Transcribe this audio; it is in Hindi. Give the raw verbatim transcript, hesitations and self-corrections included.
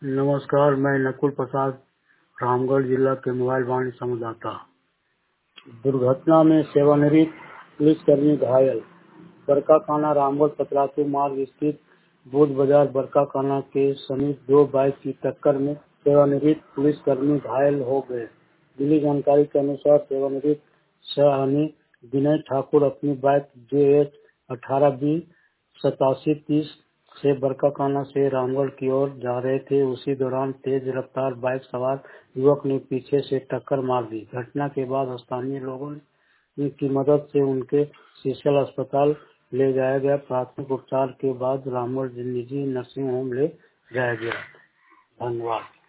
नमस्कार, मैं नकुल प्रसाद रामगढ़ जिला के मोबाइल वाणिज्य संवाददाता। दुर्घटना में सेवानिवृत्त पुलिसकर्मी घायल। बरकाकाना रामगढ़ पतरातू मार्ग स्थित बुध बाजार बरकाकाना के समीप दो बाइक की टक्कर में सेवानिवृत्त पुलिसकर्मी घायल हो गए। मिली जानकारी के अनुसार सेवानिवृत्त सहानी विनय ठाकुर अपनी बाइक जे एच अठारह बी सतासी तीस से बरकाकाना से रामगढ़ की ओर जा रहे थे। उसी दौरान तेज रफ्तार बाइक सवार युवक ने पीछे से टक्कर मार दी। घटना के बाद स्थानीय लोगों ने की मदद से उनके सीशल अस्पताल ले जाया गया। प्राथमिक उपचार के बाद रामगढ़ निजी नर्सिंग होम ले जाया गया। धन्यवाद।